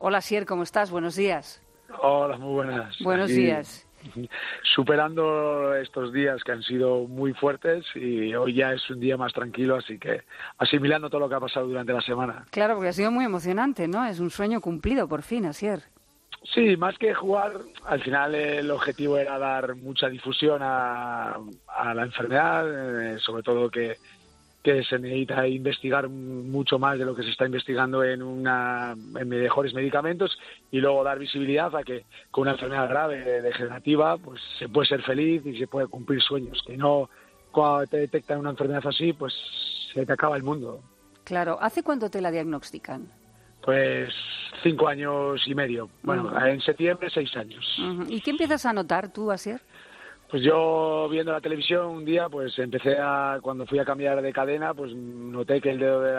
Hola, Sier, ¿cómo estás? Buenos días. Hola, muy buenas. Buenos días. Superando estos días que han sido muy fuertes y hoy ya es un día más tranquilo, así que asimilando todo lo que ha pasado durante la semana. Claro, porque ha sido muy emocionante, ¿no? Es un sueño cumplido, por fin, Asier. Sí, más que jugar, al final el objetivo era dar mucha difusión a la enfermedad, sobre todo que se necesita investigar mucho más de lo que se está investigando en mejores medicamentos y luego dar visibilidad a que con una enfermedad grave, degenerativa, pues se puede ser feliz y se puede cumplir sueños. Que no, cuando te detectan una enfermedad así, pues se te acaba el mundo. Claro, ¿hace cuánto te la diagnostican? Pues 5 años y medio. Bueno, en septiembre 6 años. ¿Y qué empiezas a notar tú, Asier? Pues yo viendo la televisión un día, pues cuando fui a cambiar de cadena, pues noté que el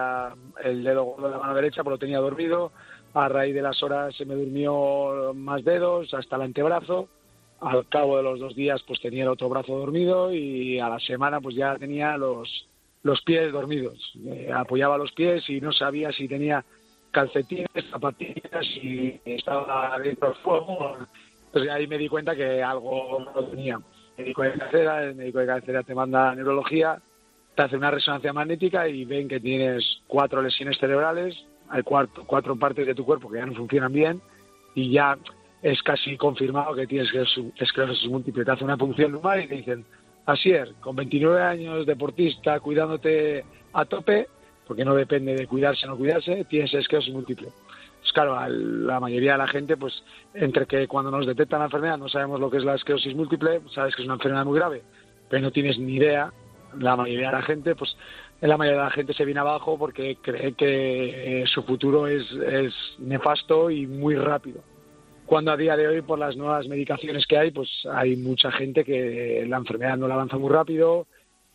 dedo gordo de la mano derecha pues lo tenía dormido. A raíz de las horas se me durmió más dedos hasta el antebrazo. Al cabo de los 2 días pues tenía el otro brazo dormido y a la semana pues ya tenía los pies dormidos. Apoyaba los pies y no sabía si tenía calcetines, zapatillas, si estaba dentro del fuego. Entonces ahí me di cuenta que algo no lo tenía. El médico de cabecera te manda a neurología, te hace una resonancia magnética y ven que tienes 4 lesiones cerebrales, hay 4 partes de tu cuerpo que ya no funcionan bien y ya es casi confirmado que tienes esclerosis múltiple. Te hace una punción lumbar y te dicen, Asier, con 29 años, deportista, cuidándote a tope, porque no depende de cuidarse o no cuidarse, tienes esclerosis múltiple. Pues claro, a la mayoría de la gente, pues entre que cuando nos detectan la enfermedad no sabemos lo que es la esclerosis múltiple, sabes que es una enfermedad muy grave, pero no tienes ni idea, la mayoría de la gente, pues la mayoría de la gente se viene abajo porque cree que su futuro es nefasto y muy rápido. Cuando a día de hoy, por las nuevas medicaciones que hay, pues hay mucha gente que la enfermedad no la avanza muy rápido,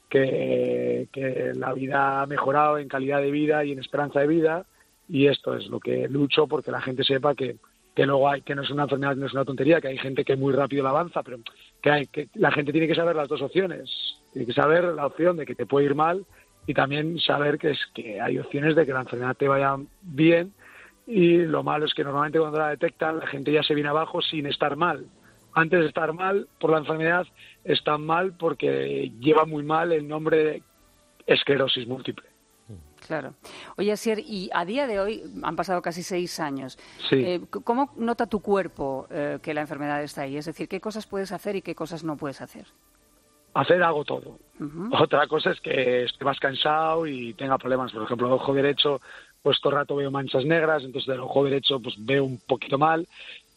que la vida ha mejorado en calidad de vida y en esperanza de vida. Y esto es lo que lucho porque la gente sepa que luego que no es una enfermedad, no es una tontería, que hay gente que muy rápido la avanza, pero que la gente tiene que saber las dos opciones. Tiene que saber la opción de que te puede ir mal y también saber que hay opciones de que la enfermedad te vaya bien. Y lo malo es que normalmente cuando la detectan la gente ya se viene abajo sin estar mal. Antes de estar mal por la enfermedad, están mal porque lleva muy mal el nombre de esclerosis múltiple. Claro. Oye, Asier, y a día de hoy han pasado casi 6 años. Sí. ¿Cómo nota tu cuerpo que la enfermedad está ahí? Es decir, ¿qué cosas puedes hacer y qué cosas no puedes hacer? Hago todo. Otra cosa es que esté más cansado y tenga problemas. Por ejemplo, el ojo derecho, pues todo el rato veo manchas negras, entonces del ojo derecho pues veo un poquito mal.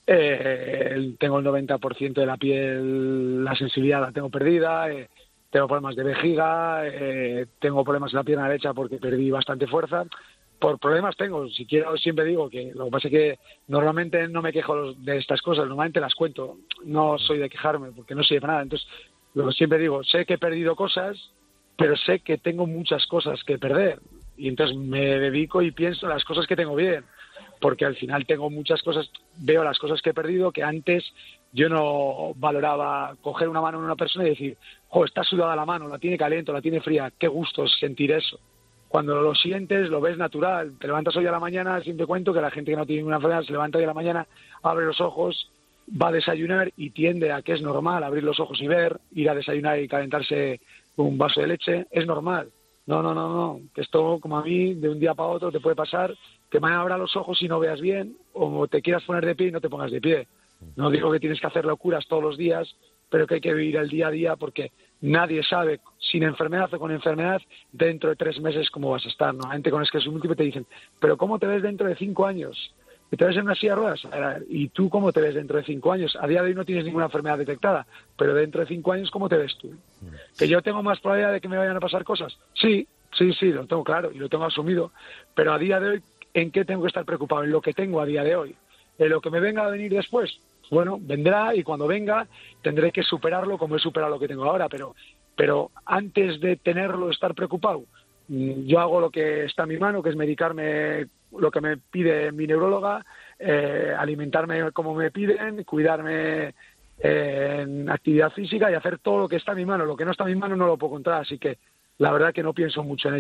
Tengo el 90% de la piel, la sensibilidad la tengo perdida. Tengo problemas de vejiga, tengo problemas en la pierna derecha porque perdí bastante fuerza. Por problemas tengo, si quiero siempre digo que lo que pasa es que normalmente no me quejo de estas cosas, normalmente las cuento, no soy de quejarme porque no soy de nada. Entonces, lo que siempre digo, sé que he perdido cosas, pero sé que tengo muchas cosas que perder. Y entonces me dedico y pienso en las cosas que tengo bien, porque al final tengo muchas cosas, veo las cosas que he perdido que antes yo no valoraba coger una mano en una persona y decir, está sudada la mano, la tiene caliente, la tiene fría, qué gusto es sentir eso. Cuando lo sientes, lo ves natural. Te levantas hoy a la mañana, siempre cuento que la gente que no tiene ninguna enfermedad se levanta hoy a la mañana, abre los ojos, va a desayunar y tiende a que es normal abrir los ojos y ver, ir a desayunar y calentarse un vaso de leche, es normal. No, que esto como a mí de un día para otro te puede pasar que mañana abra los ojos y no veas bien o te quieras poner de pie y no te pongas de pie. No digo que tienes que hacer locuras todos los días, pero que hay que vivir el día a día porque nadie sabe, sin enfermedad o con enfermedad, dentro de 3 meses cómo vas a estar. Normalmente con esclerosis múltiple te dicen, pero ¿cómo te ves dentro de 5 años? ¿Y te ves en una silla de ruedas? ¿Y tú cómo te ves dentro de 5 años? A día de hoy no tienes ninguna enfermedad detectada, pero dentro de 5 años, ¿cómo te ves tú? ¿Que yo tengo más probabilidad de que me vayan a pasar cosas? Sí, lo tengo claro y lo tengo asumido, pero a día de hoy, ¿en qué tengo que estar preocupado? En lo que tengo a día de hoy. En lo que me venga a venir después, bueno, vendrá y cuando venga tendré que superarlo como he superado lo que tengo ahora, pero antes de tenerlo, estar preocupado, yo hago lo que está en mi mano, que es medicarme lo que me pide mi neuróloga, alimentarme como me piden, cuidarme en actividad física y hacer todo lo que está en mi mano. Lo que no está en mi mano no lo puedo controlar, así que la verdad que no pienso mucho en ello.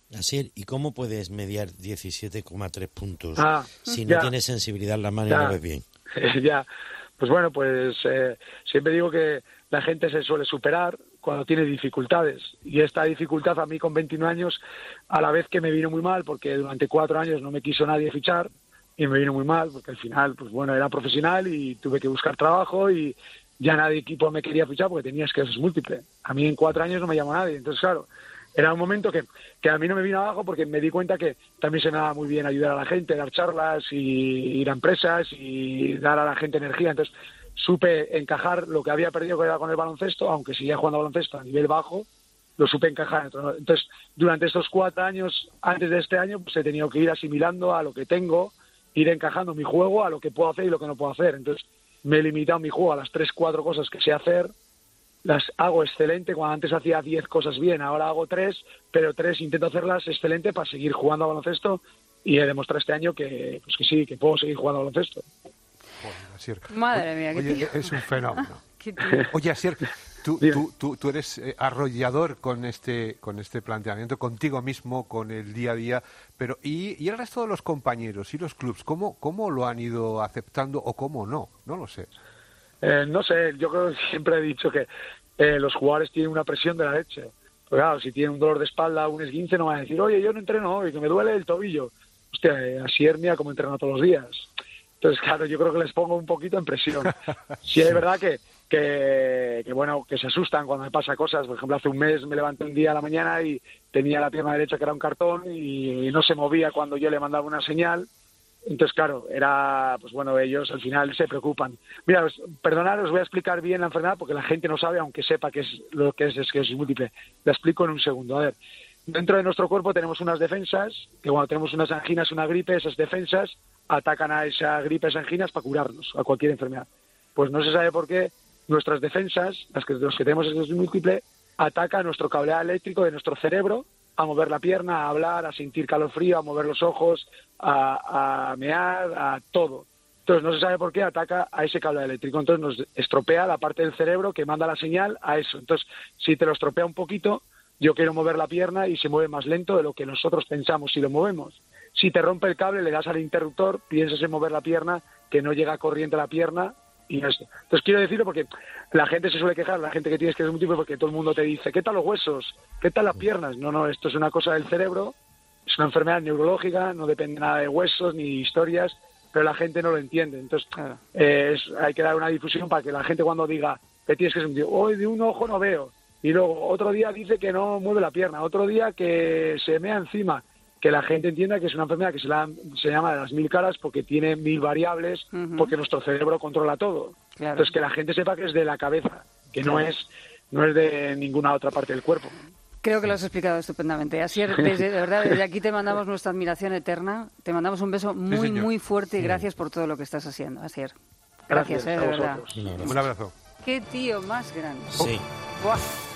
Asier, ¿y cómo puedes mediar 17,3 puntos si no ya, tienes sensibilidad en la mano y ya, no ves bien? ya. Pues bueno, pues siempre digo que la gente se suele superar cuando tiene dificultades. Y esta dificultad a mí con 21 años, a la vez que me vino muy mal, porque durante 4 años no me quiso nadie fichar, y me vino muy mal, porque al final, pues bueno, era profesional y tuve que buscar trabajo y ya nadie equipo me quería fichar porque tenía esclerosis múltiple. A mí en 4 años no me llamó nadie. Entonces, claro, era un momento que a mí no me vino abajo porque me di cuenta que también se me daba muy bien ayudar a la gente, dar charlas y ir a empresas y dar a la gente energía. Entonces, supe encajar lo que había perdido con el baloncesto, aunque seguía jugando baloncesto a nivel bajo, lo supe encajar. Entonces, durante estos 4 años, antes de este año, pues he tenido que ir asimilando a lo que tengo, ir encajando mi juego a lo que puedo hacer y lo que no puedo hacer. Entonces, me he limitado mi juego a las 3-4 cosas que sé hacer. Las hago excelente, cuando antes hacía 10 cosas bien, ahora hago 3, pero 3 intento hacerlas excelente para seguir jugando a baloncesto y he demostrado este año que sí, que puedo seguir jugando a baloncesto. Asier. Madre mía, qué tío. Es un fenómeno. Qué tío. Oye, Asier, tú eres arrollador con este planteamiento, contigo mismo, con el día a día, pero ¿y el resto de los compañeros y los clubs, cómo lo han ido aceptando o cómo no? No lo sé. No sé, yo creo que siempre he dicho que los jugadores tienen una presión de la leche. Pues claro, si tienen un dolor de espalda, un esguince, no van a decir, oye, yo no entreno hoy, que me duele el tobillo. Hostia, Asier mira cómo entreno todos los días. Entonces, claro, yo creo que les pongo un poquito en presión. Sí, es verdad que bueno, que se asustan cuando me pasa cosas. Por ejemplo, hace un mes me levanté un día a la mañana y tenía la pierna derecha que era un cartón y no se movía cuando yo le mandaba una señal. Entonces, claro, pues bueno, ellos al final se preocupan. Mira, perdonad, os voy a explicar bien la enfermedad porque la gente no sabe, aunque sepa qué es lo que es esclerosis múltiple. La explico en un segundo. A ver, dentro de nuestro cuerpo tenemos unas defensas, que cuando tenemos unas anginas, una gripe, esas defensas atacan a esa gripe, esas anginas para curarnos, a cualquier enfermedad. Pues no se sabe por qué nuestras defensas, los que tenemos esclerosis múltiple, atacan nuestro cableado eléctrico de nuestro cerebro a mover la pierna, a hablar, a sentir calofrío, a mover los ojos, a mear, a todo. Entonces no se sabe por qué ataca a ese cable eléctrico. Entonces nos estropea la parte del cerebro que manda la señal a eso. Entonces, si te lo estropea un poquito, yo quiero mover la pierna y se mueve más lento de lo que nosotros pensamos si lo movemos. Si te rompe el cable, le das al interruptor, piensas en mover la pierna, que no llega corriente a la pierna y esto. Entonces quiero decirlo porque la gente se suele quejar, la gente que tiene esclerosis múltiple, porque todo el mundo te dice, ¿qué tal los huesos? ¿Qué tal las piernas? No, esto es una cosa del cerebro, es una enfermedad neurológica, no depende nada de huesos ni historias, pero la gente no lo entiende. Entonces hay que dar una difusión para que la gente cuando diga que tienes que sentir, hoy de un ojo no veo, y luego otro día dice que no mueve la pierna, otro día que se mea encima, que la gente entienda que es una enfermedad que se llama de las 1000 caras porque tiene 1000 variables, porque nuestro cerebro controla todo. Claro. Entonces que la gente sepa que es de la cabeza, que no es de ninguna otra parte del cuerpo. Creo que lo has explicado estupendamente. Asier, de verdad, desde aquí te mandamos nuestra admiración eterna, te mandamos un beso muy, muy fuerte y gracias por todo lo que estás haciendo, Asier. Gracias, de verdad. Un abrazo. Qué tío más grande. Sí. Buah.